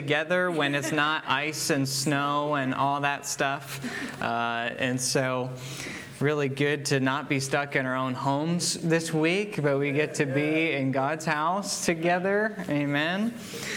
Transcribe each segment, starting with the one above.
together when it's not ice and snow and all that stuff. And so really good to not be stuck in our own homes this week, but we get to be in God's house together. Amen.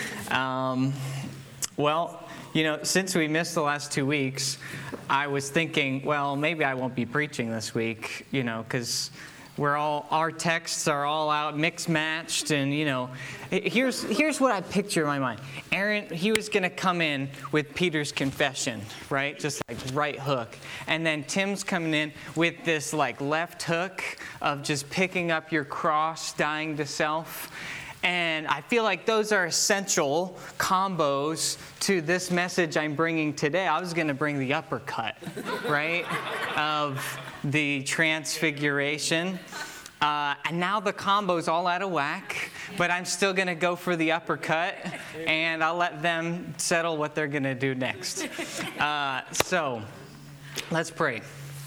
Well, since we missed the last 2 weeks, I was thinking, well, maybe I won't be preaching this week, because our texts are all out mixed matched, and here's what I picture in my mind. Aaron, he was going to come in with Peter's confession, right? Just like right hook. And then Tim's coming in with this like left hook of just picking up your cross, dying to self. And I feel like those are essential combos to this message I'm bringing today. I was going to bring the uppercut, right, of the transfiguration. And now the combo's all out of whack, but I'm still going to go for the uppercut, and I'll let them settle what they're going to do next. So let's pray.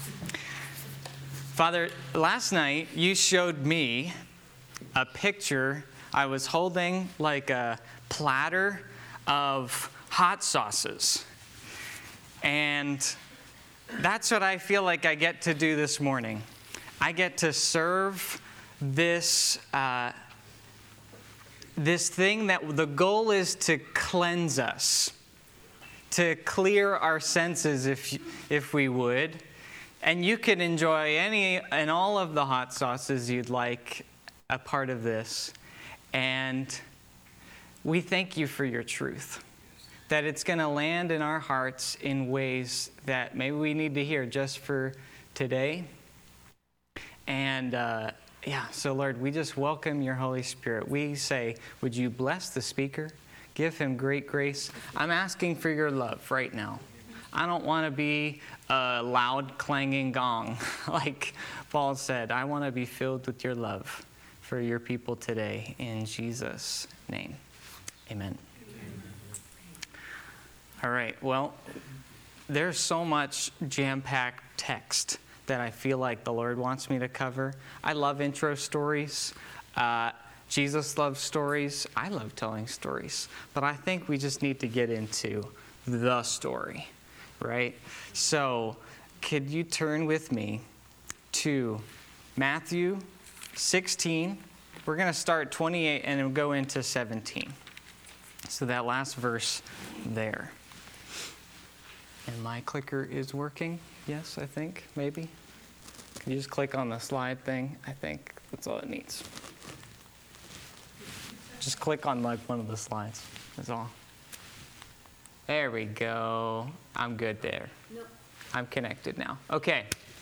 Father, last night you showed me a picture. I was holding like a platter of hot sauces. And that's what I feel like I get to do this morning. I get to serve this thing that the goal is to cleanse us, to clear our senses if we would. And you can enjoy any and all of the hot sauces you'd like a part of this. And we thank you for your truth, that it's going to land in our hearts in ways that maybe we need to hear just for today. And so Lord, we just welcome your Holy Spirit. We say, would you bless the speaker? Give him great grace. I'm asking for your love right now. I don't want to be a loud clanging gong like Paul said. I want to be filled with your love for your people today, in Jesus' name. Amen. All right, well, there's so much jam-packed text that I feel like the Lord wants me to cover. I love intro stories. Jesus loves stories. I love telling stories. But I think we just need to get into the story, right? So, could you turn with me to Matthew 16. We're going to start 28 and we'll go into 17. So that last verse there. And my clicker is working. Yes, I think, maybe. Can you just click on the slide thing? I think that's all it needs. Just click on like one of the slides. That's all. There we go. I'm good there. Nope. I'm connected now. Okay.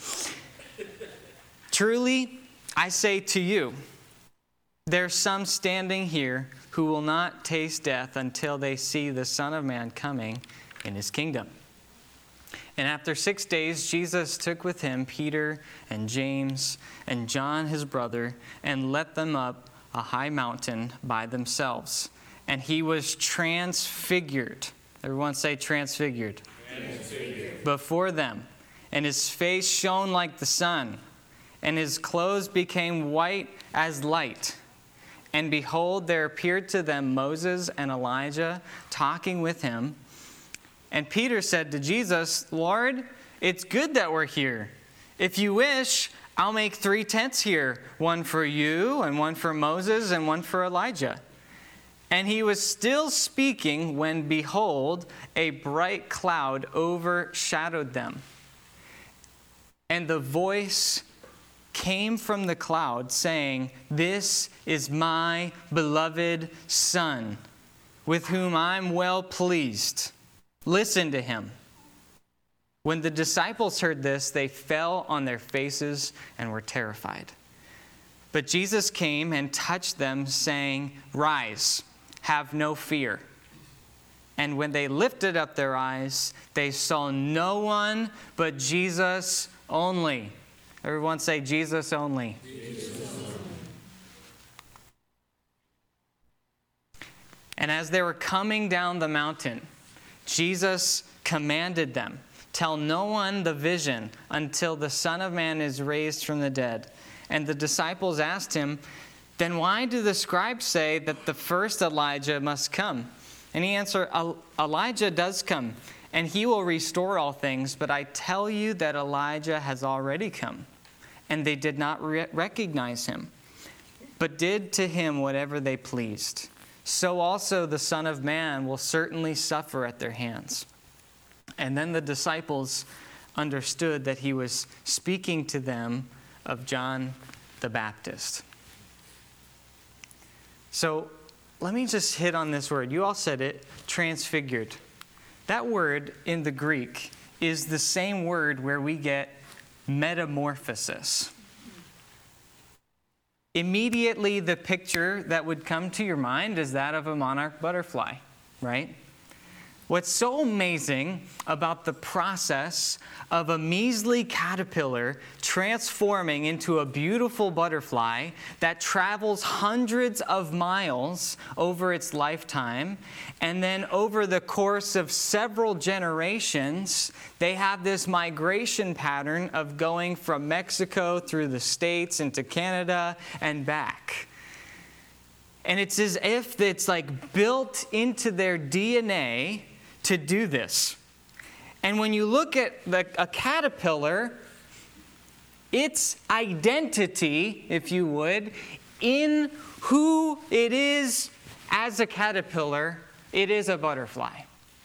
Truly, I say to you, there's some standing here who will not taste death until they see the Son of Man coming in his kingdom. And after 6 days, Jesus took with him Peter and James and John his brother and led them up a high mountain by themselves. And he was transfigured. Everyone say transfigured. Transfigured. Before them. And his face shone like the sun. And his clothes became white as light. And behold, there appeared to them Moses and Elijah talking with him. And Peter said to Jesus, Lord, it's good that we're here. If you wish, I'll make 3 tents here, one for you, and one for Moses, and one for Elijah. And he was still speaking when, behold, a bright cloud overshadowed them. And the voice came from the cloud saying, This is my beloved Son, with whom I'm well pleased. Listen to him. When the disciples heard this, they fell on their faces and were terrified. But Jesus came and touched them, saying, Rise, have no fear. And when they lifted up their eyes, they saw no one but Jesus only. Everyone say, Jesus only. Jesus only. And as they were coming down the mountain, Jesus commanded them, Tell no one the vision until the Son of Man is raised from the dead. And the disciples asked him, Then why do the scribes say that the first Elijah must come? And he answered, Elijah does come, and he will restore all things. But I tell you that Elijah has already come, and they did not recognize him, but did to him whatever they pleased. So also the Son of Man will certainly suffer at their hands. And then the disciples understood that he was speaking to them of John the Baptist. So let me just hit on this word. You all said it, transfigured. That word in the Greek is the same word where we get metamorphosis. Immediately, the picture that would come to your mind is that of a monarch butterfly, right? What's so amazing about the process of a measly caterpillar transforming into a beautiful butterfly that travels hundreds of miles over its lifetime, and then over the course of several generations, they have this migration pattern of going from Mexico through the States into Canada and back. And it's as if it's like built into their DNA to do this. And when you look at a caterpillar, its identity, if you would, in who it is as a caterpillar, it is a butterfly.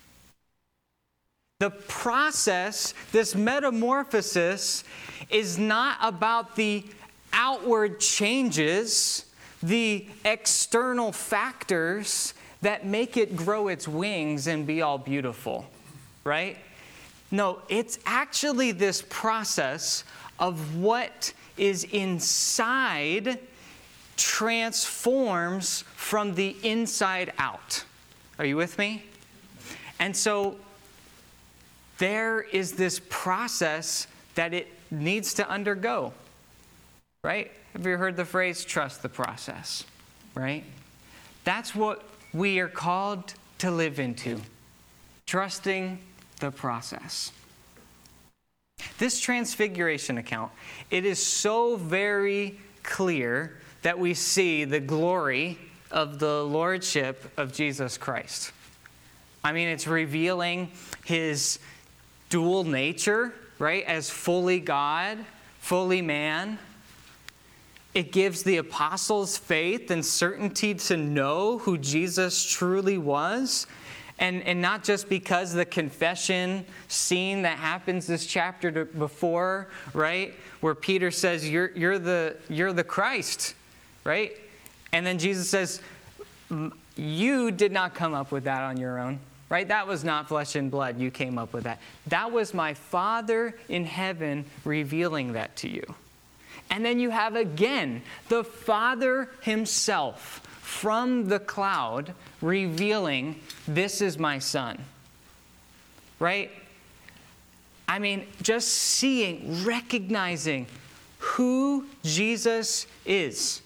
The process, this metamorphosis, is not about the outward changes, the external factors that make it grow its wings and be all beautiful, right? No, it's actually this process of what is inside transforms from the inside out. Are you with me? And so there is this process that it needs to undergo, right? Have you heard the phrase, trust the process, right? That's what we are called to live into, trusting the process. This transfiguration account, it is so very clear that we see the glory of the lordship of Jesus Christ. I mean, it's revealing his dual nature, right, as fully God, fully man. It gives the apostles faith and certainty to know who Jesus truly was. And not just because the confession scene that happens this chapter before, right? Where Peter says, you're the Christ, right? And then Jesus says, you did not come up with that on your own, right? That was not flesh and blood. You came up with that. That was my Father in heaven revealing that to you. And then you have again the Father himself from the cloud revealing, this is my Son. Right? I mean, just seeing, recognizing who Jesus is.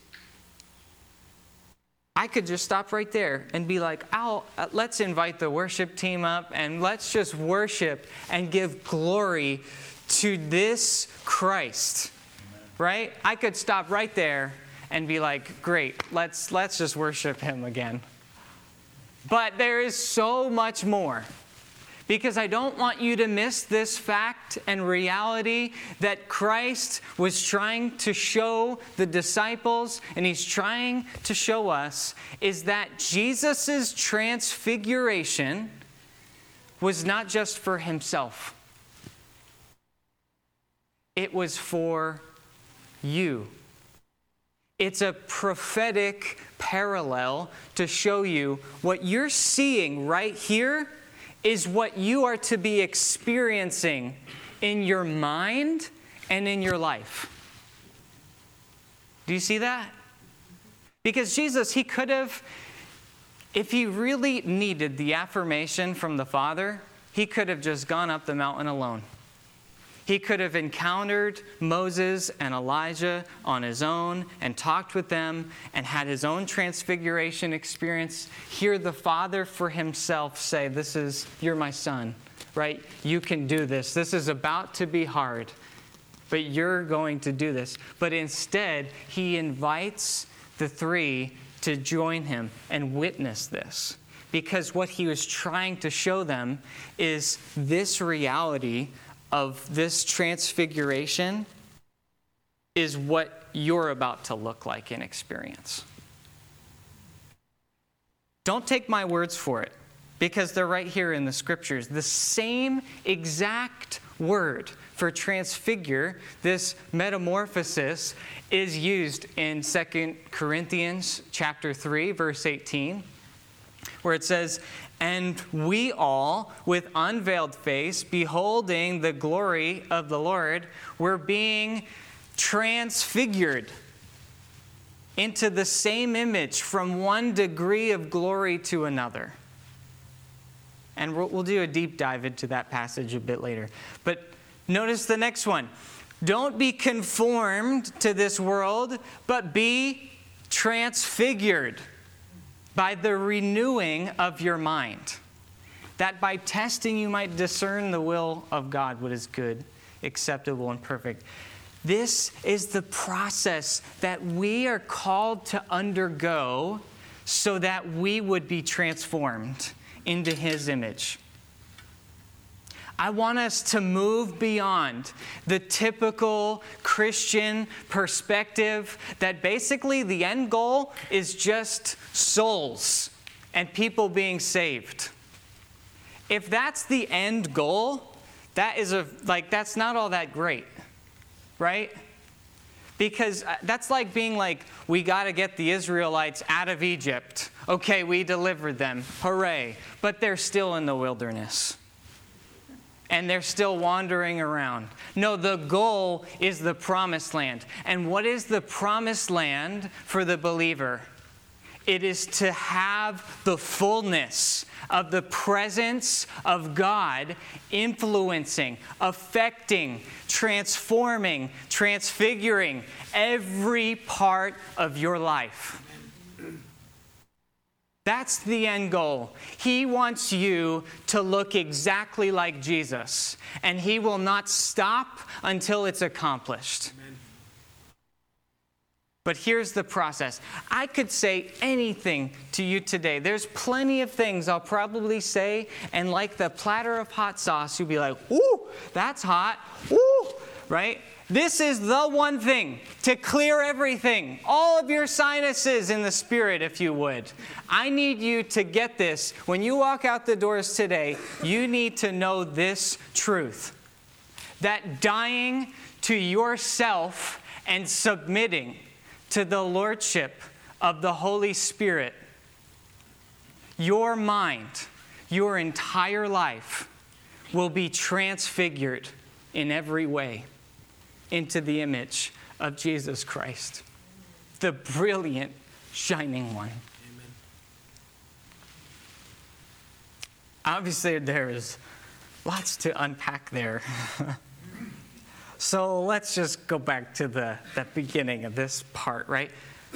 I could just stop right there and be like, let's invite the worship team up and let's just worship and give glory to this Christ. Right? I could stop right there and be like, great, let's just worship him again. But there is so much more. Because I don't want you to miss this fact and reality that Christ was trying to show the disciples, and he's trying to show us, is that Jesus' transfiguration was not just for himself. It was for you. It's a prophetic parallel to show you what you're seeing right here is what you are to be experiencing in your mind and in your life. Do you see that? Because Jesus, he could have, if he really needed the affirmation from the Father, he could have just gone up the mountain alone. He could have encountered Moses and Elijah on his own and talked with them and had his own transfiguration experience. Hear the Father for himself say, you're my Son, right? You can do this. This is about to be hard, but you're going to do this. But instead, he invites the three to join him and witness this. because what he was trying to show them is this reality of this transfiguration is what you're about to look like and experience. Don't take my words for it, because they're right here in the scriptures. The same exact word for transfigure, this metamorphosis, is used in 2 Corinthians chapter 3, verse 18, where it says, "And we all, with unveiled face, beholding the glory of the Lord, were being transfigured into the same image from one degree of glory to another." And we'll do a deep dive into that passage a bit later. But notice the next one. Don't be conformed to this world, but be transfigured by the renewing of your mind, that by testing you might discern the will of God, what is good, acceptable, and perfect. This is the process that we are called to undergo so that we would be transformed into His image. I want us to move beyond the typical Christian perspective that basically the end goal is just souls and people being saved. If that's the end goal, that's not all that great. Right? Because that's like being like, we got to get the Israelites out of Egypt. Okay, we delivered them. Hooray. But they're still in the wilderness. And they're still wandering around. No, the goal is the promised land. And what is the promised land for the believer? It is to have the fullness of the presence of God influencing, affecting, transforming, transfiguring every part of your life. That's the end goal. He wants you to look exactly like Jesus, and He will not stop until it's accomplished. Amen. But here's the process. I could say anything to you today. There's plenty of things I'll probably say, and like the platter of hot sauce, you'll be like, ooh, that's hot, ooh, right? This is the one thing to clear everything, all of your sinuses in the spirit, if you would. I need you to get this. When you walk out the doors today, you need to know this truth, that dying to yourself and submitting to the lordship of the Holy Spirit, your mind, your entire life will be transfigured in every way into the image of Jesus Christ, the brilliant, shining one. Amen. Obviously, there's lots to unpack there. So let's just go back to the beginning of this part, right?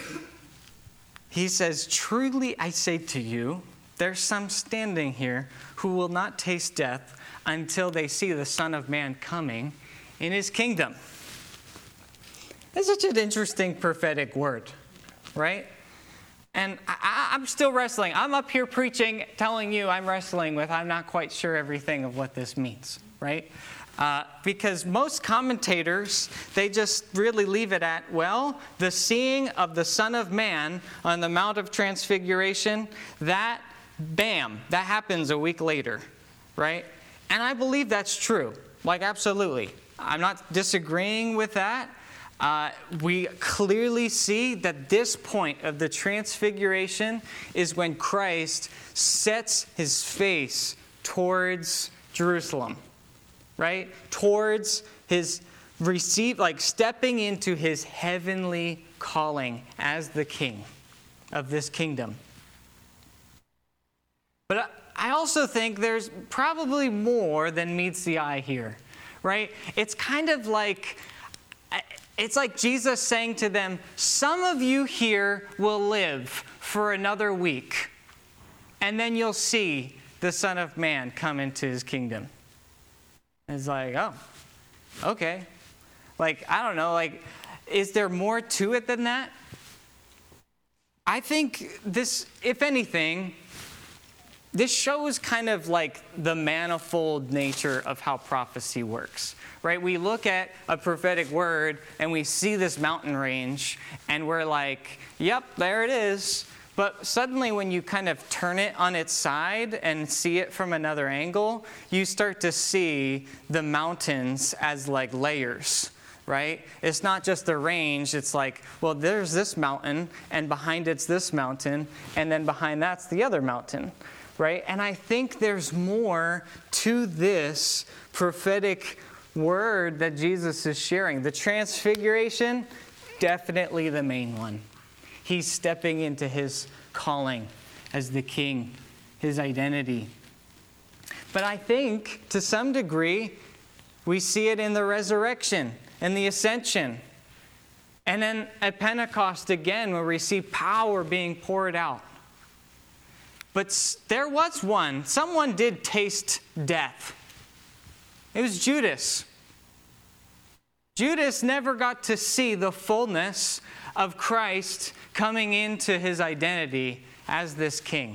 He says, "Truly I say to you, there's some standing here who will not taste death until they see the Son of Man coming in His kingdom." That's such an interesting prophetic word, right? And I'm still wrestling. I'm up here preaching, telling you I'm wrestling with, I'm not quite sure everything of what this means, right? Because most commentators, they just really leave it at, well, the seeing of the Son of Man on the Mount of Transfiguration, that happens a week later, right? And I believe that's true, like absolutely. I'm not disagreeing with that. We clearly see that this point of the Transfiguration is when Christ sets His face towards Jerusalem. Right? Towards His stepping into His heavenly calling as the King of this kingdom. But I also think there's probably more than meets the eye here, right? It's kind of like, it's like Jesus saying to them, some of you here will live for another week, and then you'll see the Son of Man come into His kingdom. It's like, oh, okay. I don't know, is there more to it than that? I think this, if anything, this shows kind of like the manifold nature of how prophecy works, right? We look at a prophetic word and we see this mountain range and we're like, yep, there it is. But suddenly when you kind of turn it on its side and see it from another angle, you start to see the mountains as like layers, right? It's not just the range. It's like, well, there's this mountain and behind it's this mountain and then behind that's the other mountain. Right? And I think there's more to this prophetic word that Jesus is sharing. The transfiguration, definitely the main one. He's stepping into his calling as the king, his identity. But I think to some degree, we see it in the resurrection and the ascension. And then at Pentecost again, where we see power being poured out. But there was one. Someone did taste death. It was Judas. Judas never got to see the fullness of Christ coming into his identity as this king.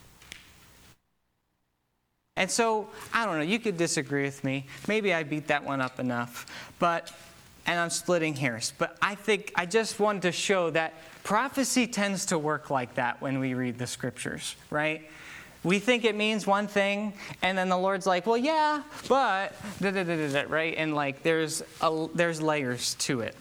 And so, I don't know, you could disagree with me. Maybe I beat that one up enough. And I'm splitting hairs. But I just wanted to show that prophecy tends to work like that when we read the scriptures, right? We think it means one thing, and then the Lord's like, well, yeah, but, right? And like there's layers to it.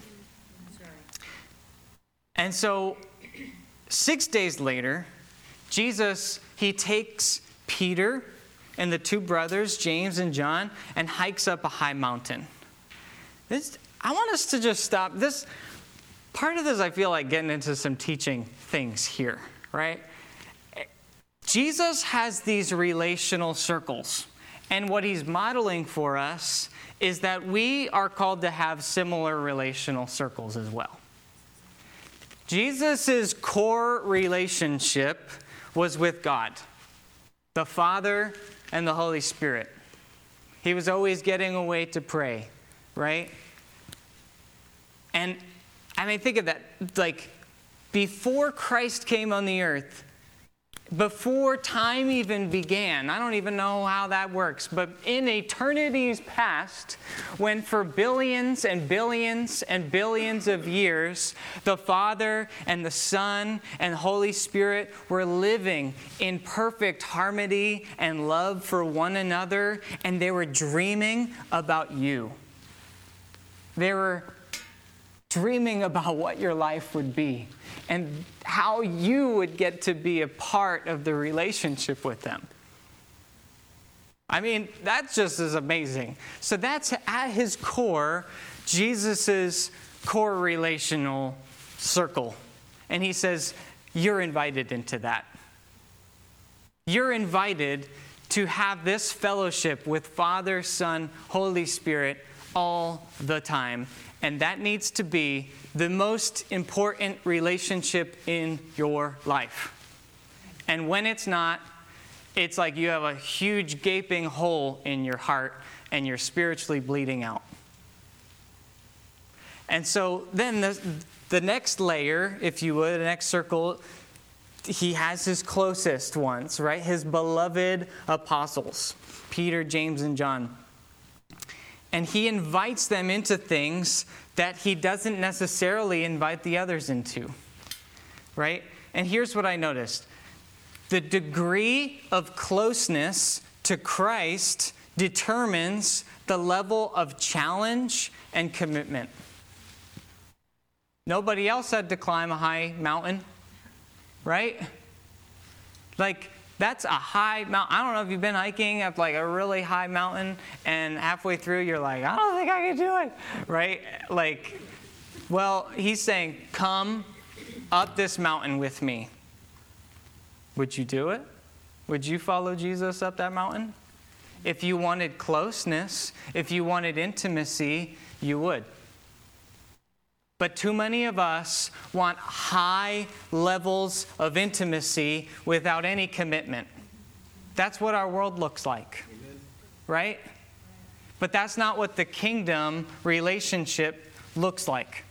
And so 6 days later, Jesus, he takes Peter and the two brothers, James and John, and hikes up a high mountain. I want us to just stop. Part of this, I feel like getting into some teaching things here, right? Jesus has these relational circles. And what he's modeling for us is that we are called to have similar relational circles as well. Jesus' core relationship was with God, the Father and the Holy Spirit. He was always getting away to pray, right? And I mean, think of that. Like, before Christ came on the earth, before time even began, I don't even know how that works, but in eternity's past, when for billions and billions and billions of years, the Father and the Son and the Holy Spirit were living in perfect harmony and love for one another, and they were dreaming about you. They were dreaming about what your life would be and how you would get to be a part of the relationship with them. I mean, that just is amazing. So that's at his core, Jesus's core relational circle. And he says, you're invited into that. You're invited to have this fellowship with Father, Son, Holy Spirit all the time. And that needs to be the most important relationship in your life. And when it's not, it's like you have a huge gaping hole in your heart and you're spiritually bleeding out. And so then the next layer, if you would, the next circle, he has his closest ones, right? His beloved apostles, Peter, James, and John. And he invites them into things that he doesn't necessarily invite the others into, right? And here's what I noticed. The degree of closeness to Christ determines the level of challenge and commitment. Nobody else had to climb a high mountain, right? Like, that's a high mountain. I don't know if you've been hiking up like a really high mountain and halfway through you're like, I don't think I can do it, right? Like, well, he's saying, come up this mountain with me. Would you do it? Would you follow Jesus up that mountain? If you wanted closeness, if you wanted intimacy, you would. But too many of us want high levels of intimacy without any commitment. That's what our world looks like, right? But that's not what the kingdom relationship looks like.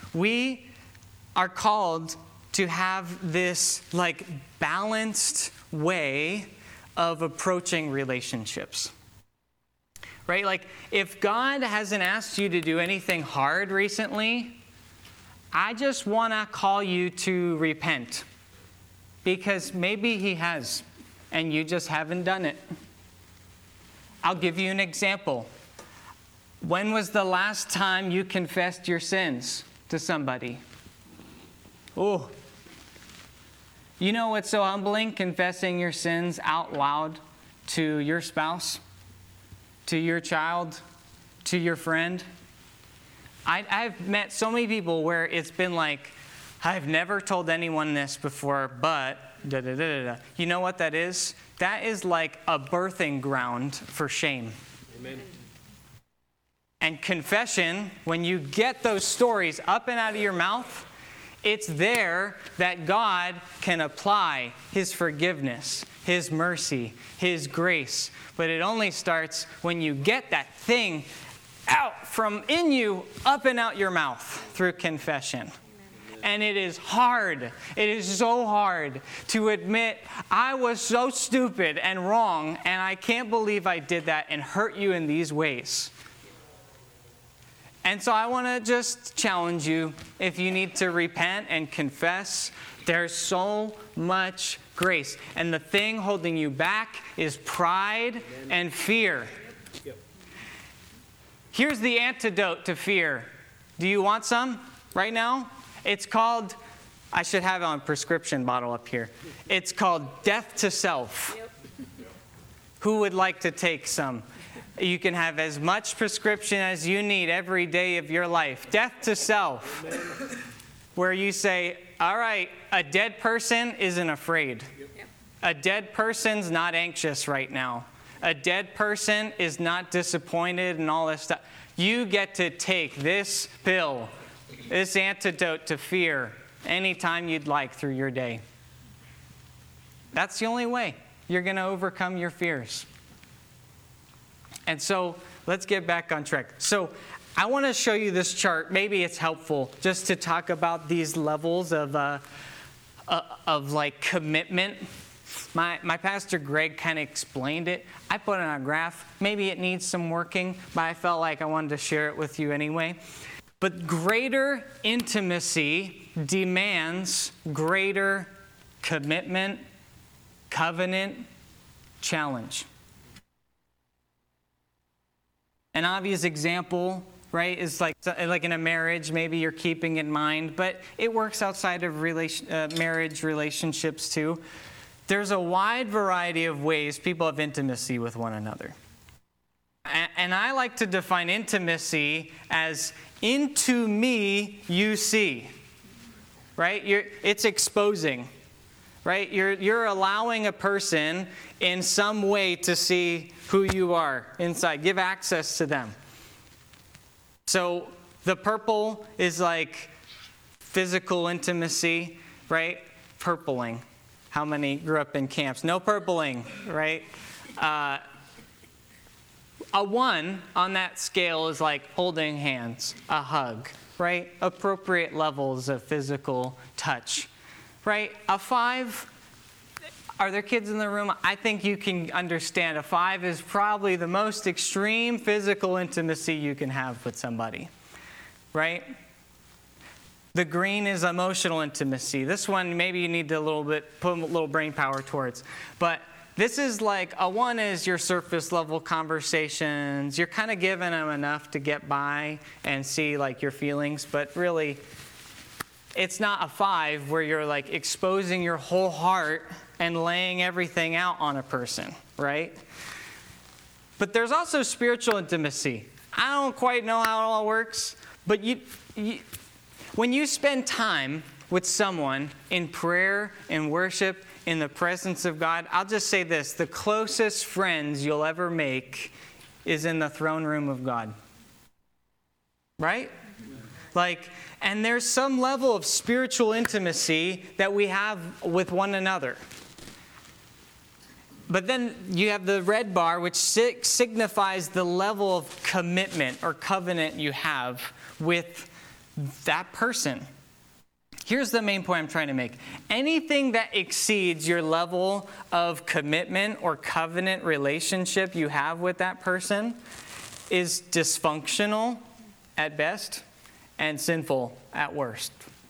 We are called to have this like balanced way of approaching relationships. Right? Like, if God hasn't asked you to do anything hard recently, I just want to call you to repent. Because maybe He has, and you just haven't done it. I'll give you an example. When was the last time you confessed your sins to somebody? Oh. You know what's so humbling? Confessing your sins out loud to your spouse, to your child, to your friend. I've met so many people where it's been like, I've never told anyone this before, but da-da-da-da-da. You know what that is? That is like a birthing ground for shame. Amen. And confession, when you get those stories up and out of your mouth, it's there that God can apply His forgiveness, His mercy, His grace. But it only starts when you get that thing out from in you, up and out your mouth through confession. And it is hard. It is so hard to admit, I was so stupid and wrong, and I can't believe I did that and hurt you in these ways. And so I want to just challenge you, if you need to repent and confess, there's so much grace. And the thing holding you back is pride and fear. Here's the antidote to fear. Do you want some right now? It's called, I should have it on a prescription bottle up here. It's called death to self. Who would like to take some? You can have as much prescription as you need every day of your life. Death to self. Where you say, all right, a dead person isn't afraid. A dead person's not anxious right now. A dead person is not disappointed and all this stuff. You get to take this pill, this antidote to fear, anytime you'd like through your day. That's the only way you're going to overcome your fears. And so let's get back on track. So I want to show you this chart. Maybe it's helpful just to talk about these levels of like commitment. My pastor Greg kind of explained it. I put it on a graph. Maybe it needs some working, but I felt like I wanted to share it with you anyway. But greater intimacy demands greater commitment, covenant, challenge. An obvious example, right, is like in a marriage, maybe you're keeping in mind, but it works outside of marriage relationships too. There's a wide variety of ways people have intimacy with one another. And I like to define intimacy as into me you see, right? It's exposing, right? You're allowing a person in some way to see who you are inside. Give access to them. So the purple is like physical intimacy, right? Purpling. How many grew up in camps? No purpling, right? A 1 on that scale is like holding hands, a hug, right? Appropriate levels of physical touch, right? A 5, are there kids in the room? I think you can understand a 5 is probably the most extreme physical intimacy you can have with somebody, right? The green is emotional intimacy. This one, maybe you need to put a little brain power towards. But this is like, a 1 is your surface level conversations. You're kind of giving them enough to get by and see like your feelings. But really, it's not a 5 where you're like exposing your whole heart and laying everything out on a person, right? But there's also spiritual intimacy. I don't quite know how it all works, but when you spend time with someone in prayer and worship in the presence of God, I'll just say this, the closest friends you'll ever make is in the throne room of God. Right? And there's some level of spiritual intimacy that we have with one another. But then you have the red bar, which signifies the level of commitment or covenant you have with that person. Here's the main point I'm trying to make. Anything that exceeds your level of commitment or covenant relationship you have with that person is dysfunctional at best and sinful at worst.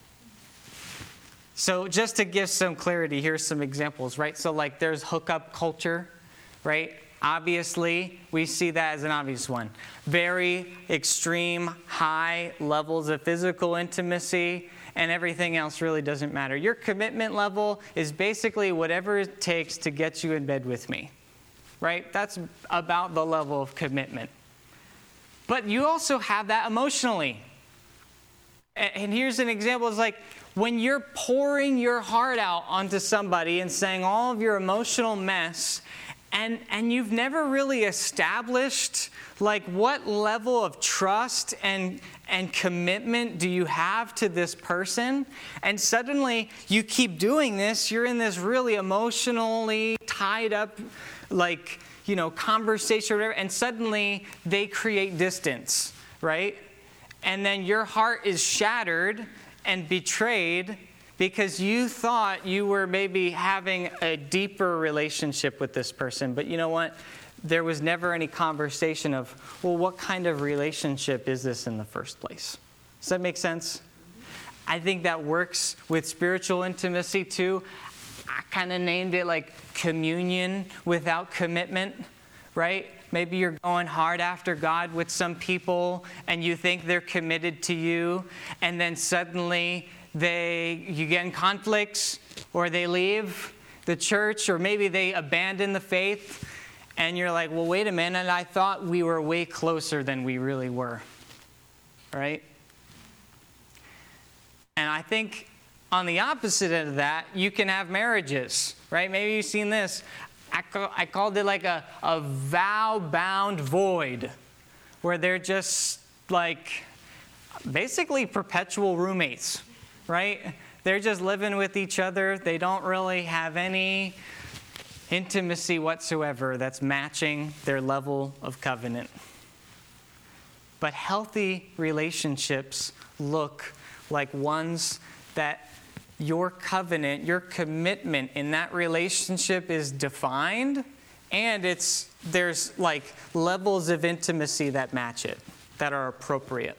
So just to give some clarity, here's some examples, right? So like there's hookup culture, right? Obviously, we see that as an obvious one. Very extreme, high levels of physical intimacy, and everything else really doesn't matter. Your commitment level is basically whatever it takes to get you in bed with me, right? That's about the level of commitment. But you also have that emotionally. And here's an example. It's like when you're pouring your heart out onto somebody and saying all of your emotional mess, and you've never really established like what level of trust and commitment do you have to this person, and suddenly you keep doing this, you're in this really emotionally tied up conversation or whatever, and suddenly they create distance, right? And then your heart is shattered and betrayed because you thought you were maybe having a deeper relationship with this person. But you know what? There was never any conversation of, well, what kind of relationship is this in the first place? Does that make sense? I think that works with spiritual intimacy too. I kind of named it like communion without commitment, right? Maybe you're going hard after God with some people and you think they're committed to you, and then suddenly you get in conflicts, or they leave the church, or maybe they abandon the faith, and you're like, well, wait a minute, I thought we were way closer than we really were, right? And I think on the opposite end of that, you can have marriages, right? Maybe you've seen this. I called it like a vow-bound void, where they're just like basically perpetual roommates, right? They're just living with each other. They don't really have any intimacy whatsoever that's matching their level of covenant. But healthy relationships look like ones that your covenant, your commitment in that relationship is defined, and there's like levels of intimacy that match it, that are appropriate.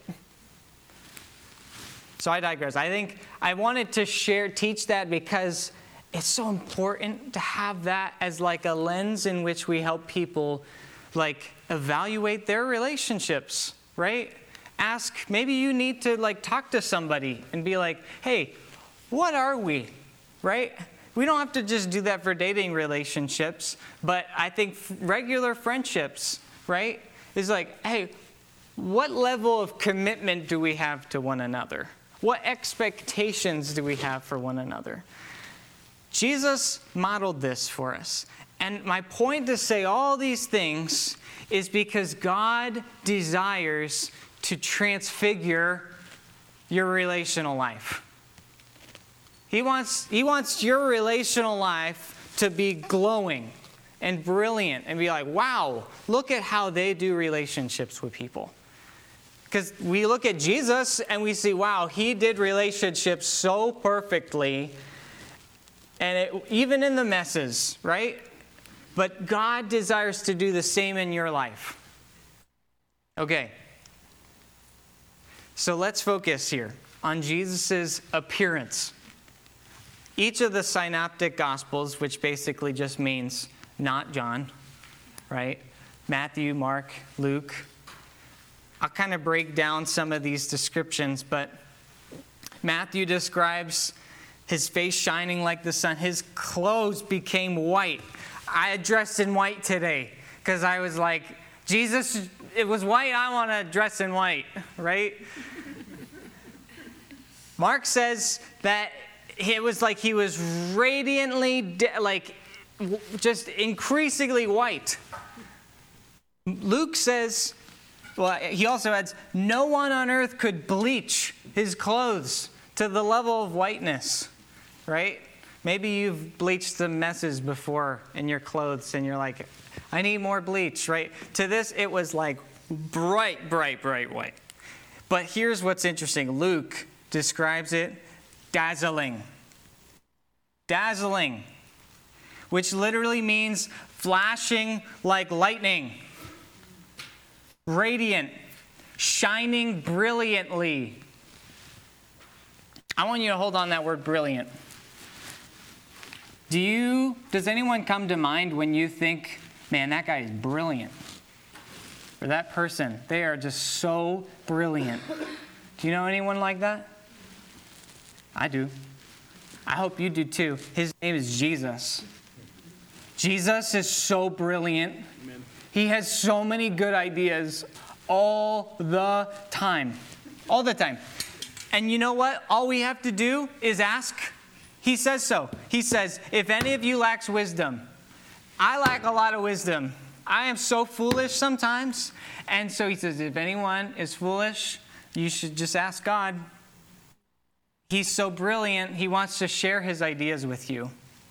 So I digress. I think I wanted to teach that because it's so important to have that as like a lens in which we help people like evaluate their relationships, right? Maybe you need to like talk to somebody and be like, hey, what are we, right? We don't have to just do that for dating relationships, but I think regular friendships, right, is like, hey, what level of commitment do we have to one another? What expectations do we have for one another? Jesus modeled this for us. And my point to say all these things is because God desires to transfigure your relational life. He wants your relational life to be glowing and brilliant and be like, wow, look at how they do relationships with people. Because we look at Jesus and we see, wow, he did relationships so perfectly, and even in the messes, right? But God desires to do the same in your life. Okay. So let's focus here on Jesus' appearance. Each of the synoptic gospels, which basically just means not John, right? Matthew, Mark, Luke. I'll kind of break down some of these descriptions, but Matthew describes his face shining like the sun. His clothes became white. I dressed in white today because I was like, Jesus, it was white, I want to dress in white, right? Mark says that it was like he was radiantly, just increasingly white. Luke says, well, he also adds, no one on earth could bleach his clothes to the level of whiteness, right? Maybe you've bleached some messes before in your clothes and you're like, I need more bleach, right? To this, it was like bright, bright, bright white. But here's what's interesting. Luke describes it dazzling. Dazzling, which literally means flashing like lightning, radiant, shining brilliantly. I want you to hold on that word brilliant. Does anyone come to mind when you think, man, that guy is brilliant? Or that person, they are just so brilliant. Do you know anyone like that? I do. I hope you do too. His name is Jesus. Jesus is so brilliant. Amen. He has so many good ideas all the time. All the time. And you know what? All we have to do is ask. He says so. He says, if any of you lacks wisdom, I lack a lot of wisdom. I am so foolish sometimes. And so he says, if anyone is foolish, you should just ask God. He's so brilliant, he wants to share his ideas with you.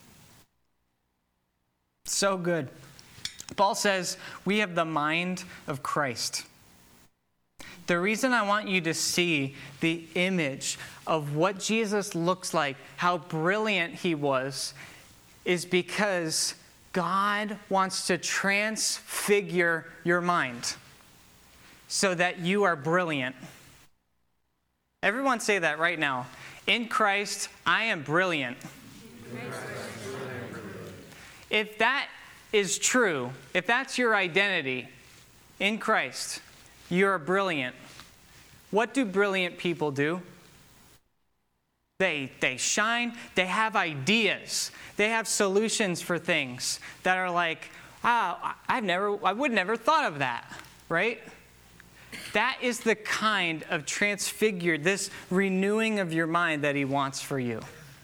So good. Paul says, we have the mind of Christ. The reason I want you to see the image of what Jesus looks like, how brilliant he was, is because God wants to transfigure your mind so that you are brilliant. Everyone say that right now. In Christ, I am brilliant. If that is true, if that's your identity in Christ, you're brilliant. What do brilliant people do? They shine. They have ideas. They have solutions for things that are like, I would never thought of that, right? That is the kind of transfigured, this renewing of your mind that he wants for you.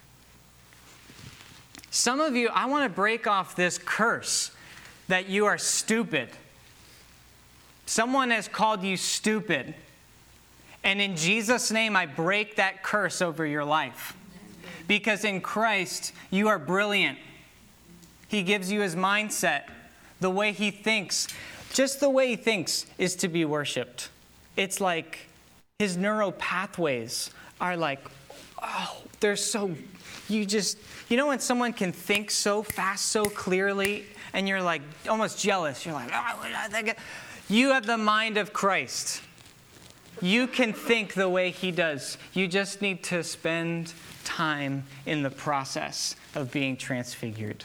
Some of you, I want to break off this curse that you are stupid. Someone has called you stupid. And in Jesus' name, I break that curse over your life. Because in Christ, you are brilliant. He gives you his mindset, the way he thinks. Just the way he thinks is to be worshipped. It's like his neural pathways are like, oh, they're so, you know when someone can think so fast, so clearly, and you're like almost jealous. You're like, oh, you have the mind of Christ. You can think the way he does. You just need to spend time in the process of being transfigured.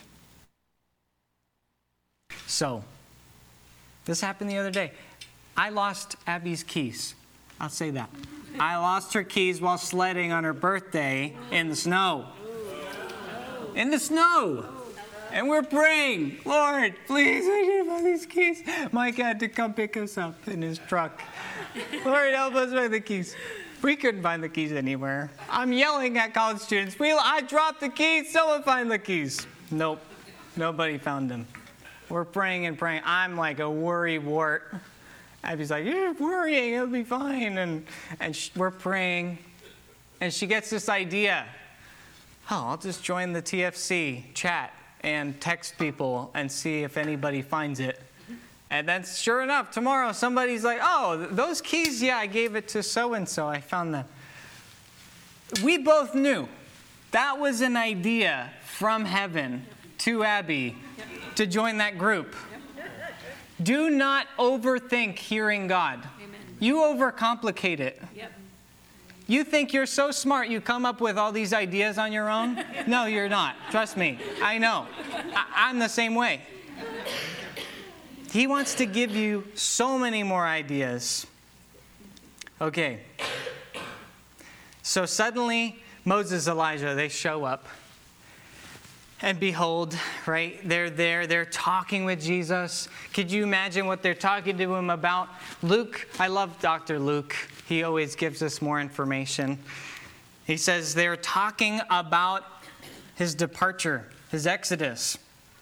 So, this happened the other day. I lost Abby's keys. I'll say that. I lost her keys while sledding on her birthday in the snow. In the snow. And we're praying, Lord, please, we need to find these keys. Mike had to come pick us up in his truck. Lord, help us find the keys. We couldn't find the keys anywhere. I'm yelling at college students, I dropped the keys, someone find the keys. Nope, nobody found them. We're praying and praying. I'm like a worry wart. Abby's like, you're worrying, it'll be fine. And we're praying. And she gets this idea. Oh, I'll just join the TFC chat and text people and see if anybody finds it. And then sure enough, tomorrow somebody's like, oh, those keys, yeah, I gave it to so-and-so. I found them. We both knew that was an idea from heaven to Abby to join that group. Do not overthink hearing God. Amen. You overcomplicate it. Yep. You think you're so smart you come up with all these ideas on your own? No, you're not. Trust me. I know. I'm the same way. He wants to give you so many more ideas. Okay. So suddenly, Moses, Elijah, they show up. And behold, right, they're there, they're talking with Jesus. Could you imagine what they're talking to him about? Luke, I love Dr. Luke. He always gives us more information. He says they're talking about his departure, his exodus.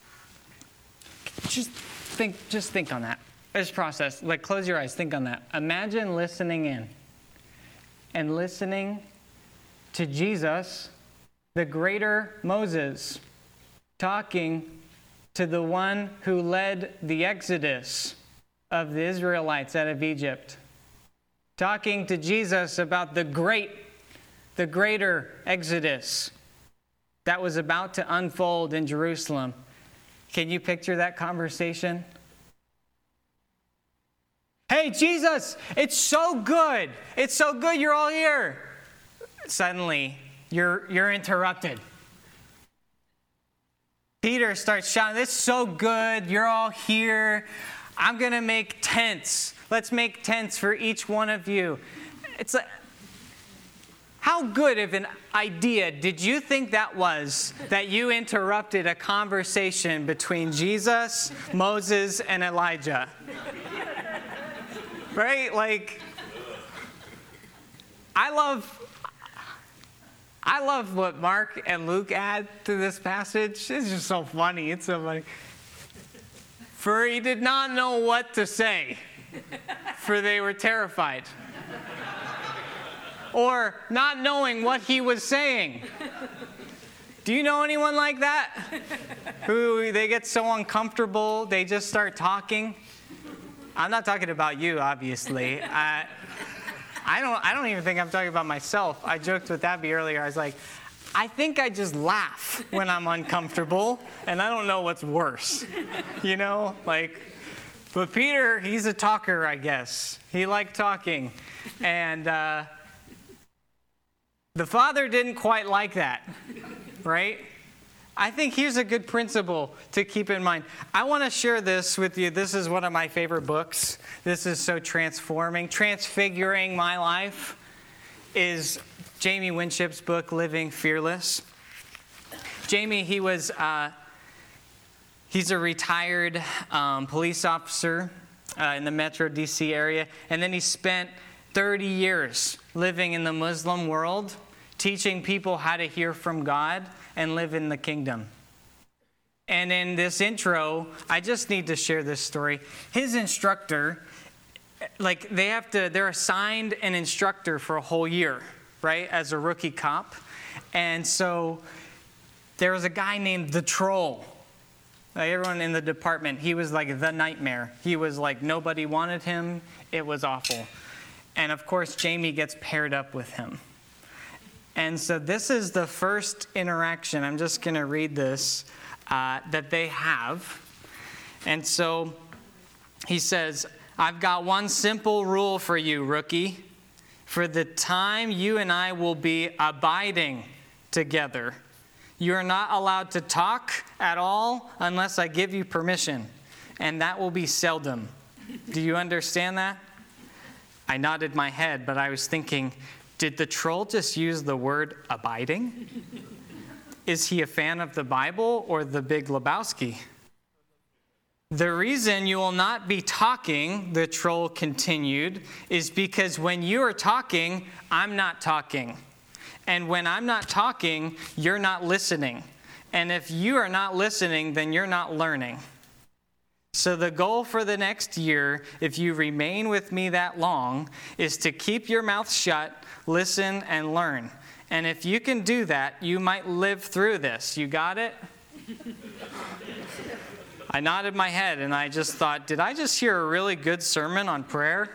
Just think on that. This process, like close your eyes, think on that. Imagine listening in and listening to Jesus, the greater Moses, talking to the one who led the exodus of the Israelites out of Egypt. Talking to Jesus about the great the greater Exodus that was about to unfold in Jerusalem. Can you picture that conversation? Hey, Jesus, it's so good. It's so good you're all here. Suddenly, you're interrupted. Peter starts shouting, it's so good. You're all here. I'm going to make tents. Let's make tents for each one of you. It's like, how good of an idea did you think that was that you interrupted a conversation between Jesus, Moses, and Elijah? Right? Like, I love what Mark and Luke add to this passage. It's just so funny. It's so funny. For he did not know what to say, for they were terrified. Or not knowing what he was saying. Do you know anyone like that? Who they get so uncomfortable, they just start talking? I'm not talking about you, obviously. I don't even think I'm talking about myself. I joked with Abby earlier. I was like, I think I just laugh when I'm uncomfortable, and I don't know what's worse. You know, like, but Peter, he's a talker, I guess. He liked talking. And the Father didn't quite like that, right? I think here's a good principle to keep in mind. I want to share this with you. This is one of my favorite books. This is so transfiguring my life, is Jamie Winship's book, Living Fearless. Jamie, he's a retired police officer in the Metro D.C. area, and then he spent 30 years living in the Muslim world, teaching people how to hear from God and live in the kingdom. And in this intro, I just need to share this story. His instructor, like they're assigned an instructor for a whole year, right, as a rookie cop. And so there was a guy named the Troll. Like everyone in the department, he was like the nightmare. He was like, nobody wanted him. It was awful. And of course, Jamie gets paired up with him. And so this is the first interaction. I'm just going to read this, that they have. And so he says, I've got one simple rule for you, rookie. For the time you and I will be abiding together, you are not allowed to talk at all unless I give you permission. And that will be seldom. Do you understand that? I nodded my head, but I was thinking, did the troll just use the word abiding? Is he a fan of the Bible or the Big Lebowski? The reason you will not be talking, the troll continued, is because when you are talking, I'm not talking. And when I'm not talking, you're not listening. And if you are not listening, then you're not learning. So the goal for the next year, if you remain with me that long, is to keep your mouth shut, listen, and learn. And if you can do that, you might live through this. You got it? I nodded my head, and I just thought, did I just hear a really good sermon on prayer?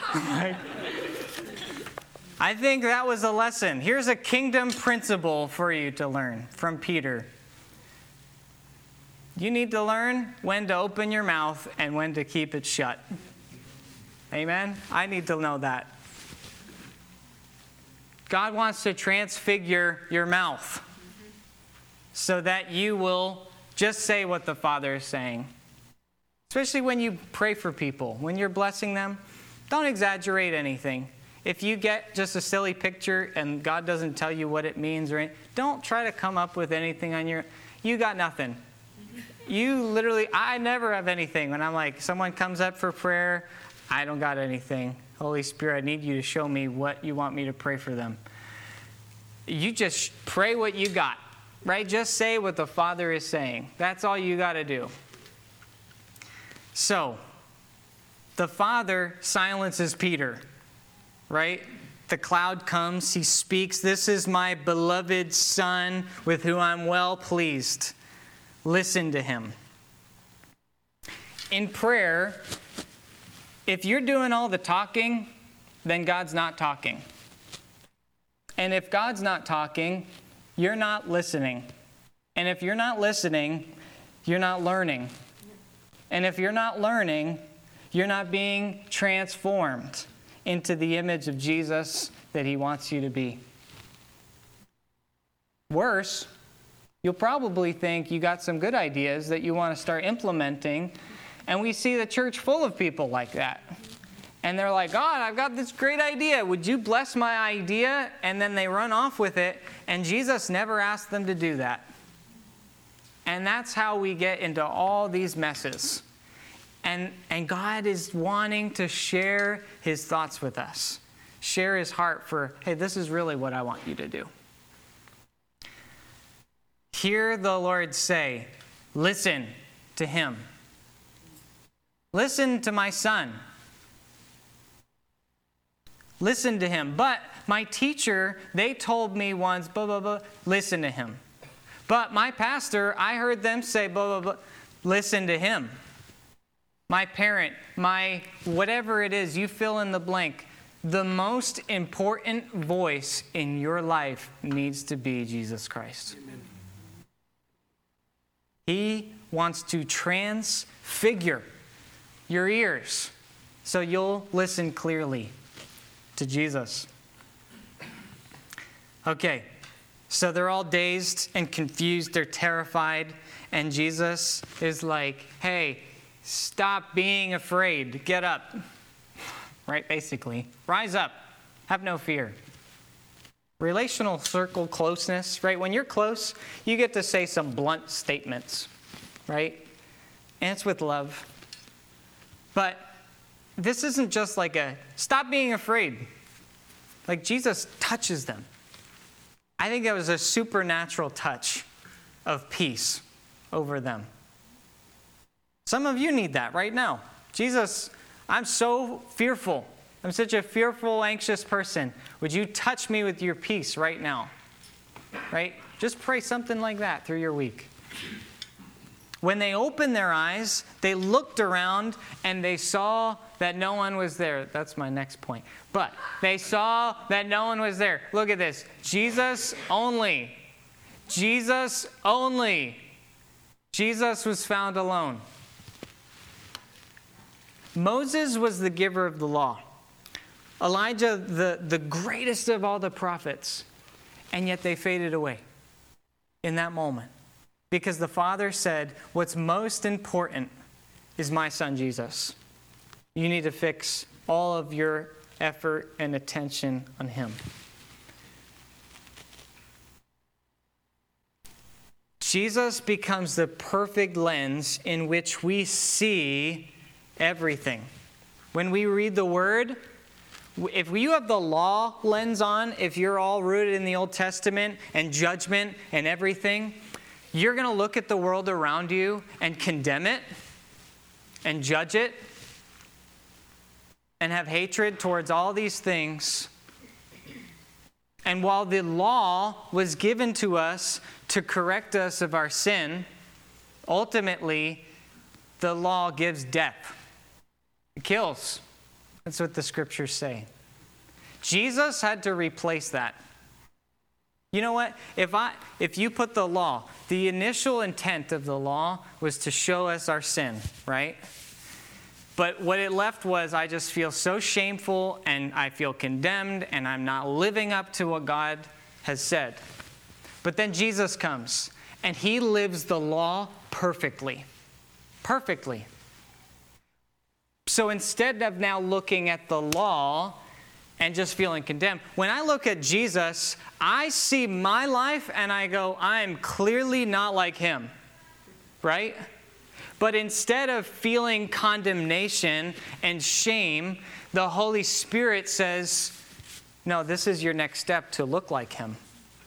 I think that was a lesson. Here's a kingdom principle for you to learn from Peter. You need to learn when to open your mouth and when to keep it shut. Amen? I need to know that. God wants to transfigure your mouth so that you will just say what the Father is saying. Especially when you pray for people. When you're blessing them, don't exaggerate anything. If you get just a silly picture and God doesn't tell you what it means, or don't try to come up with anything on your... You got nothing. You literally... I never have anything. When I'm like, someone comes up for prayer, I don't got anything. Holy Spirit, I need you to show me what you want me to pray for them. You just pray what you got, right? Just say what the Father is saying. That's all you got to do. So, the Father silences Peter, right? The cloud comes, he speaks, "This is my beloved Son with whom I'm well pleased. Listen to him." In prayer, if you're doing all the talking, then God's not talking. And if God's not talking, you're not listening. And if you're not listening, you're not learning. And if you're not learning, you're not being transformed into the image of Jesus that He wants you to be. Worse, you'll probably think you got some good ideas that you want to start implementing, and we see the church full of people like that. And they're like, God, I've got this great idea. Would you bless my idea? And then they run off with it, and Jesus never asked them to do that. And that's how we get into all these messes. And God is wanting to share His thoughts with us. Share His heart for, hey, this is really what I want you to do. Hear the Lord say, listen to Him. Listen to my son. Listen to him. But my teacher, they told me once, blah, blah, blah, listen to him. But my pastor, I heard them say, blah, blah, blah, listen to him. My parent, my whatever it is, you fill in the blank. The most important voice in your life needs to be Jesus Christ. Amen. He wants to transfigure your ears so you'll listen clearly to Jesus. Okay, so they're all dazed and confused. They're terrified. And Jesus is like, hey, stop being afraid. Get up. Right, basically. Rise up. Have no fear. Relational circle closeness, right? When you're close, you get to say some blunt statements, right? And it's with love. But this isn't just like a, stop being afraid. Like Jesus touches them. I think that was a supernatural touch of peace over them. Some of you need that right now. Jesus, I'm so fearful. I'm such a fearful, anxious person. Would you touch me with your peace right now? Right? Just pray something like that through your week. When they opened their eyes, they looked around and they saw that no one was there. That's my next point. But they saw that no one was there. Look at this. Jesus only. Jesus only. Jesus was found alone. Moses was the giver of the law. Elijah, the greatest of all the prophets. And yet they faded away in that moment. Because the Father said, what's most important is my son Jesus. You need to fix all of your effort and attention on him. Jesus becomes the perfect lens in which we see everything. When we read the Word, if you have the law lens on, if you're all rooted in the Old Testament and judgment and everything, you're going to look at the world around you and condemn it and judge it and have hatred towards all these things. And while the law was given to us to correct us of our sin, ultimately, the law gives death. It kills. That's what the scriptures say. Jesus had to replace that. You know what? If you put the law, the initial intent of the law was to show us our sin, right? But what it left was, I just feel so shameful and I feel condemned and I'm not living up to what God has said. But then Jesus comes and he lives the law perfectly. Perfectly. So instead of now looking at the law and just feeling condemned, when I look at Jesus, I see my life and I go, I'm clearly not like him, right? But instead of feeling condemnation and shame, the Holy Spirit says, no, this is your next step to look like him.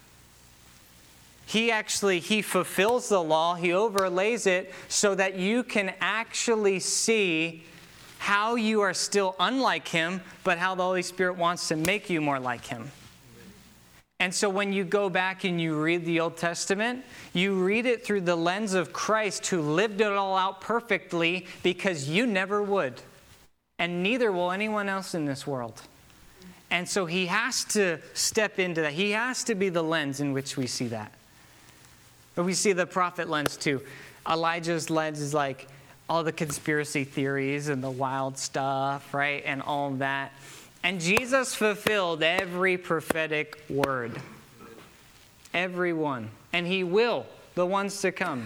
He fulfills the law, he overlays it so that you can actually see how you are still unlike him, but how the Holy Spirit wants to make you more like him. And so when you go back and you read the Old Testament, you read it through the lens of Christ who lived it all out perfectly because you never would. And neither will anyone else in this world. And so he has to step into that. He has to be the lens in which we see that. But we see the prophet lens too. Elijah's lens is like all the conspiracy theories and the wild stuff, right? And all of that. And Jesus fulfilled every prophetic word. Every one. And he will, the ones to come.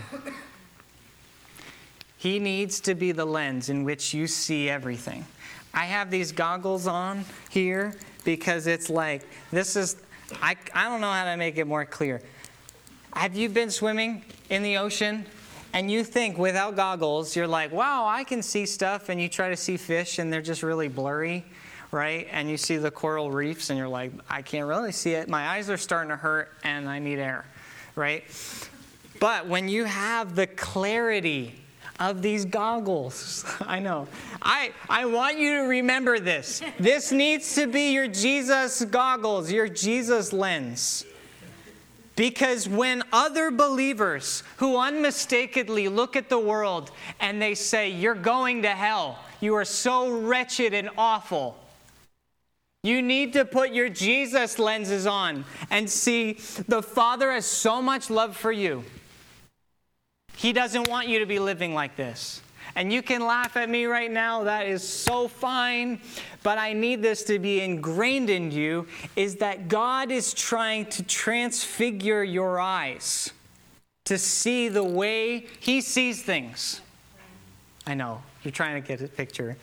He needs to be the lens in which you see everything. I have these goggles on here because it's like, this is, I don't know how to make it more clear. Have you been swimming in the ocean and you think without goggles, you're like, wow, I can see stuff, and you try to see fish and they're just really blurry, right? And you see the coral reefs and you're like, I can't really see it. My eyes are starting to hurt and I need air, right? But when you have the clarity of these goggles, I know. I want you to remember this. This needs to be your Jesus goggles, your Jesus lens. Because when other believers who unmistakably look at the world and they say, you're going to hell, you are so wretched and awful, you need to put your Jesus lenses on and see the Father has so much love for you. He doesn't want you to be living like this. And you can laugh at me right now. That is so fine. But I need this to be ingrained in you, is that God is trying to transfigure your eyes to see the way He sees things. I know. You're trying to get a picture.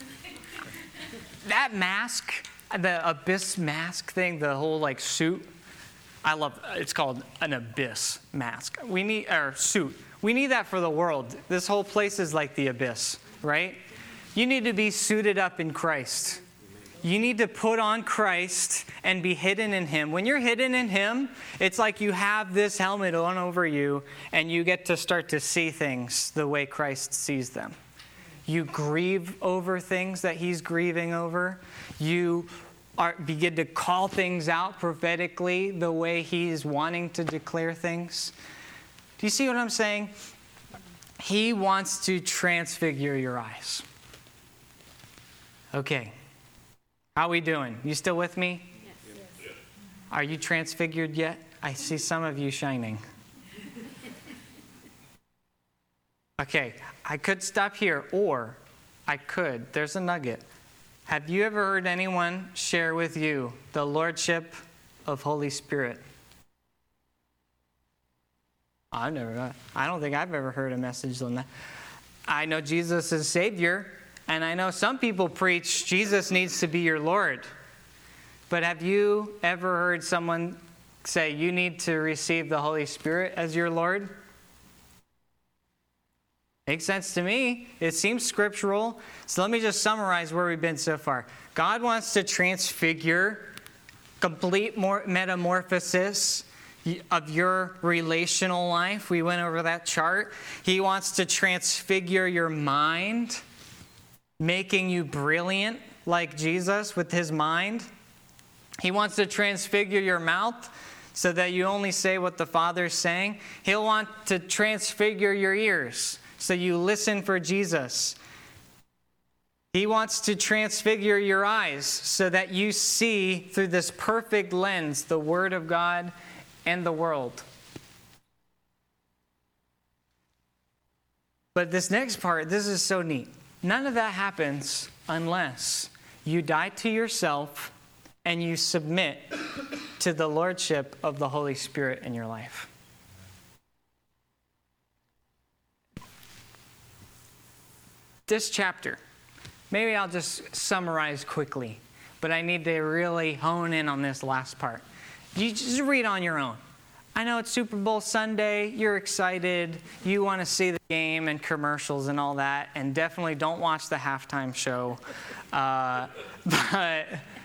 That mask, the abyss mask thing, the whole like suit, I love, it's called an abyss mask. We need, or suit. We need that for the world. This whole place is like the abyss, right? You need to be suited up in Christ. You need to put on Christ and be hidden in Him. When you're hidden in Him, it's like you have this helmet on over you and you get to start to see things the way Christ sees them. You grieve over things that He's grieving over. You begin to call things out prophetically the way He's wanting to declare things. Do you see what I'm saying? He wants to transfigure your eyes. Okay. How are we doing? You still with me? Yes. Are you transfigured yet? I see some of you shining. Okay. I could stop here, or I could. There's a nugget. Have you ever heard anyone share with you the Lordship of Holy Spirit? I don't think I've ever heard a message on that. I know Jesus is Savior, and I know some people preach Jesus needs to be your Lord. But have you ever heard someone say you need to receive the Holy Spirit as your Lord? Makes sense to me. It seems scriptural. So let me just summarize where we've been so far. God wants to transfigure, complete metamorphosis of your relational life. We went over that chart. He wants to transfigure your mind, making you brilliant like Jesus with His mind. He wants to transfigure your mouth so that you only say what the Father's saying. He'll want to transfigure your ears so you listen for Jesus. He wants to transfigure your eyes so that you see through this perfect lens the Word of God and the world. But this next part, this is so neat. None of that happens unless you die to yourself and you submit to the Lordship of the Holy Spirit in your life. This chapter, maybe I'll just summarize quickly, but I need to really hone in on this last part. You just read on your own. I know it's Super Bowl Sunday. You're excited. You want to see the game and commercials and all that. And definitely don't watch the halftime show. But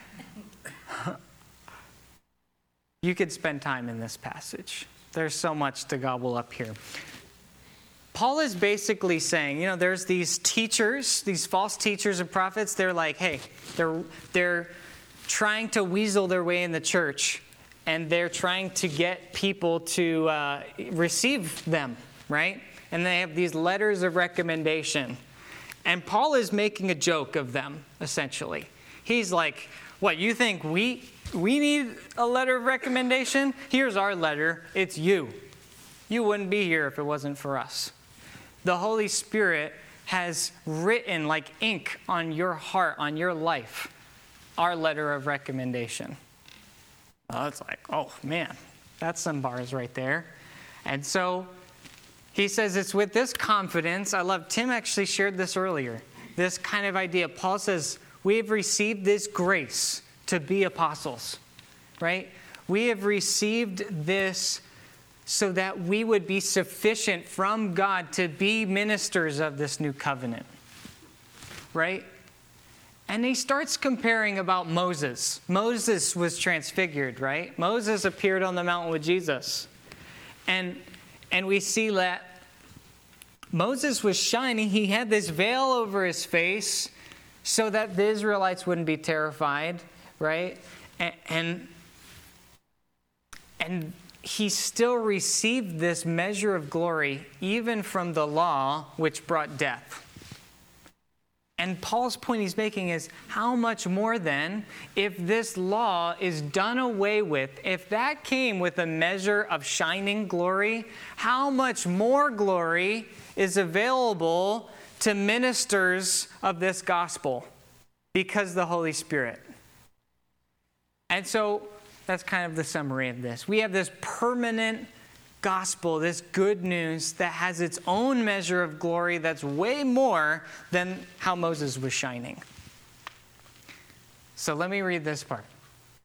you could spend time in this passage. There's so much to gobble up here. Paul is basically saying, there's these teachers, these false teachers and prophets. They're like, hey, they're trying to weasel their way in the church. And they're trying to get people to receive them, right? And they have these letters of recommendation. And Paul is making a joke of them, essentially. He's like, What, you think we need a letter of recommendation? Here's our letter. It's you. You wouldn't be here if it wasn't for us. The Holy Spirit has written like ink on your heart, on your life, our letter of recommendation. Oh, it's like, oh man, that's some bars right there. And so he says it's with this confidence. I love, Tim actually shared this earlier. This kind of idea. Paul says, we have received this grace to be apostles, right? We have received this so that we would be sufficient from God to be ministers of this new covenant, right? And he starts comparing about Moses. Moses was transfigured, right? Moses appeared on the mountain with Jesus. And we see that Moses was shining. He had this veil over his face so that the Israelites wouldn't be terrified, right? And he still received this measure of glory even from the law, which brought death. And Paul's point he's making is, how much more then, if this law is done away with, if that came with a measure of shining glory, how much more glory is available to ministers of this gospel because of the Holy Spirit? And so that's kind of the summary of this. We have this permanent gospel, this good news that has its own measure of glory that's way more than how Moses was shining. So let me read this part.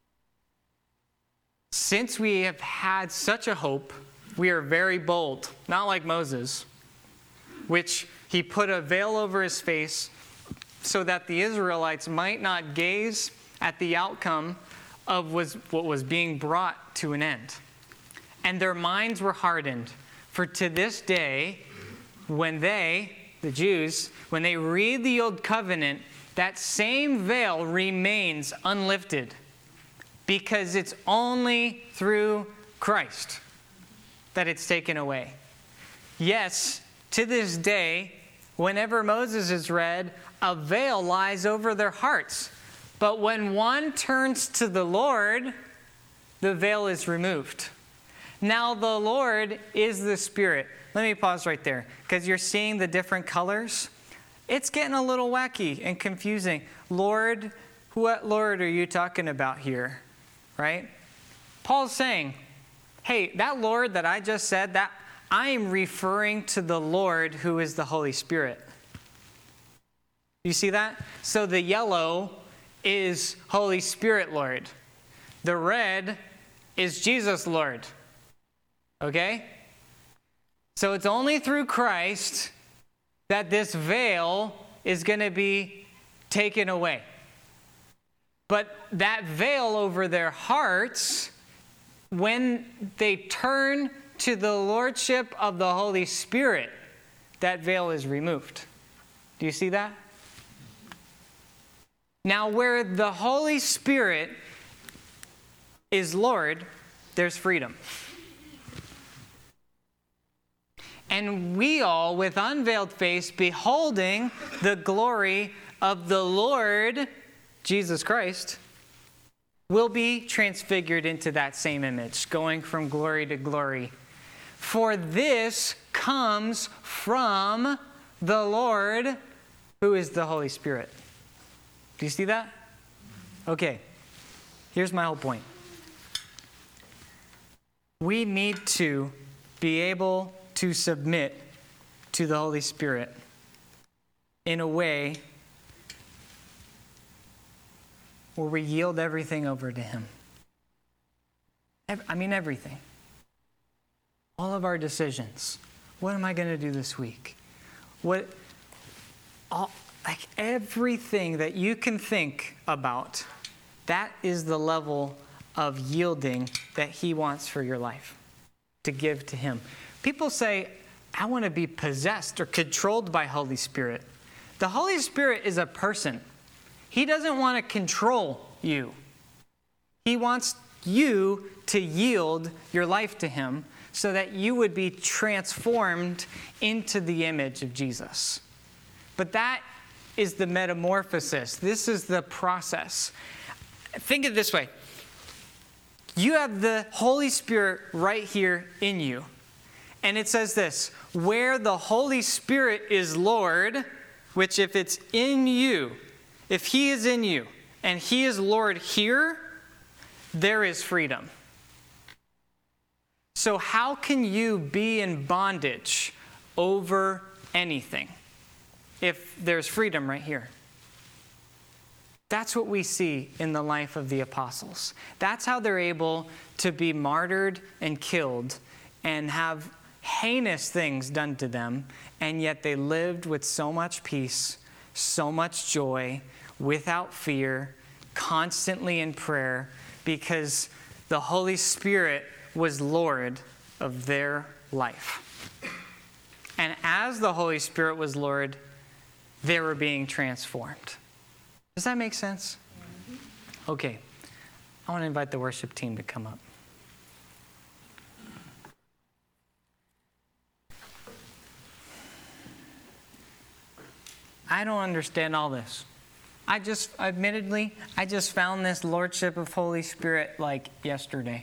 Since we have had such a hope, we are very bold, not like Moses, which he put a veil over his face so that the Israelites might not gaze at the outcome of what was being brought to an end. And their minds were hardened. For to this day, when they, the Jews, when they read the Old Covenant, that same veil remains unlifted. Because it's only through Christ that it's taken away. Yes, to this day, whenever Moses is read, a veil lies over their hearts. But when one turns to the Lord, the veil is removed. Now the Lord is the Spirit. Let me pause right there, because you're seeing the different colors. It's getting a little wacky and confusing. Lord, what Lord are you talking about here? Right? Paul's saying, hey, that Lord that I just said, that I am referring to the Lord who is the Holy Spirit. You see that? So the yellow is Holy Spirit Lord. The red is Jesus Lord. Okay? So it's only through Christ that this veil is going to be taken away. But that veil over their hearts, when they turn to the Lordship of the Holy Spirit, that veil is removed. Do you see that? Now, where the Holy Spirit is Lord, there's freedom. And we all, with unveiled face, beholding the glory of the Lord Jesus Christ, will be transfigured into that same image, going from glory to glory. For this comes from the Lord, who is the Holy Spirit. Do you see that? Okay, here's my whole point. We need to be able to submit to the Holy Spirit in a way where we yield everything over to Him. I mean, everything. All of our decisions. What am I going to do this week? Everything that you can think about, that is the level of yielding that He wants for your life, to give to Him. People say, I want to be possessed or controlled by Holy Spirit. The Holy Spirit is a person. He doesn't want to control you. He wants you to yield your life to Him so that you would be transformed into the image of Jesus. But that is the metamorphosis. This is the process. Think of it this way. You have the Holy Spirit right here in you. And it says this, where the Holy Spirit is Lord, which if it's in you, if He is in you, and He is Lord here, there is freedom. So how can you be in bondage over anything if there's freedom right here? That's what we see in the life of the apostles. That's how they're able to be martyred and killed and have heinous things done to them, and yet they lived with so much peace, so much joy, without fear, constantly in prayer, because the Holy Spirit was Lord of their life. And as the Holy Spirit was Lord, they were being transformed. Does that make sense? Okay. I want to invite the worship team to come up. I don't understand all this. I just found this Lordship of Holy Spirit like yesterday.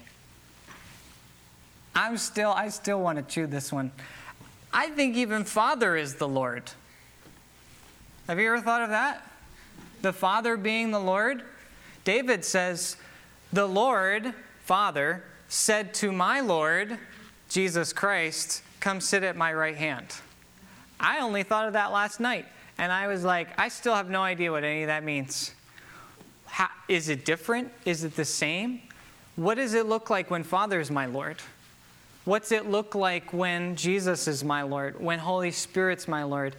I still want to chew this one. I think even Father is the Lord. Have you ever thought of that? The Father being the Lord? David says, the Lord, Father, said to my Lord, Jesus Christ, come sit at my right hand. I only thought of that last night. And I was like, I still have no idea what any of that means. Is it different? Is it the same? What does it look like when Father is my Lord? What's it look like when Jesus is my Lord? When Holy Spirit's my Lord?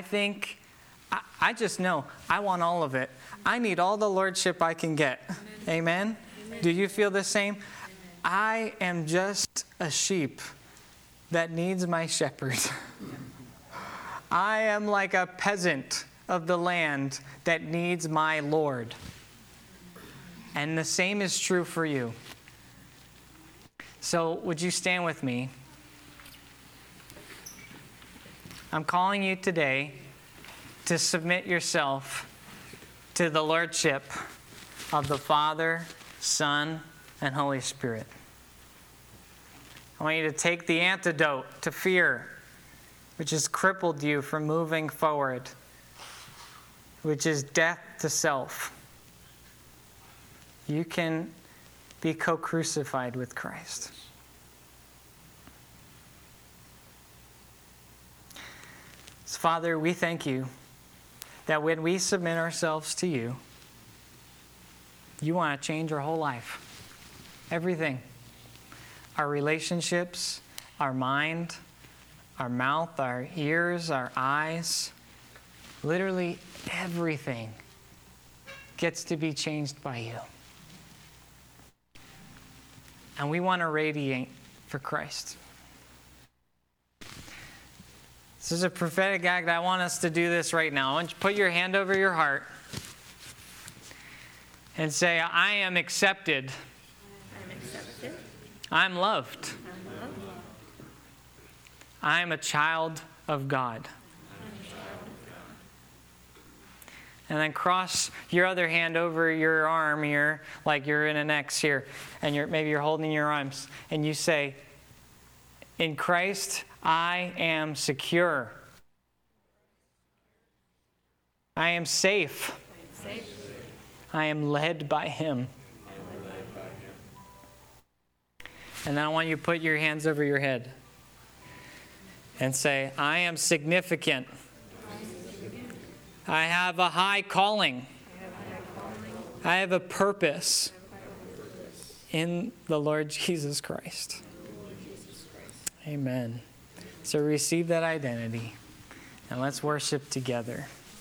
I just know I want all of it. I need all the Lordship I can get. Amen? Amen? Do you feel the same? Amen. I am just a sheep that needs my shepherd. I am like a peasant of the land that needs my Lord. And the same is true for you. So would you stand with me? I'm calling you today to submit yourself to the Lordship of the Father, Son, and Holy Spirit. I want you to take the antidote to fear, which has crippled you from moving forward, which is death to self. You can be co-crucified with Christ. So, Father, we thank you that when we submit ourselves to you, you want to change our whole life. Everything. Our relationships, our mind, our mouth, our ears, our eyes, literally everything gets to be changed by you. And we want to radiate for Christ. This is a prophetic act. I want us to do this right now. I want you to put your hand over your heart and say, I am accepted. I'm accepted. I'm loved. I am a child of God. And then cross your other hand over your arm here, like you're in an X here, and maybe you're holding your arms, and you say, in Christ, I am secure. I am safe. I am led by Him. And then I want you to put your hands over your head and say, I am significant. I have a high calling. I have a purpose in the Lord Jesus Christ. Amen. So receive that identity and let's worship together.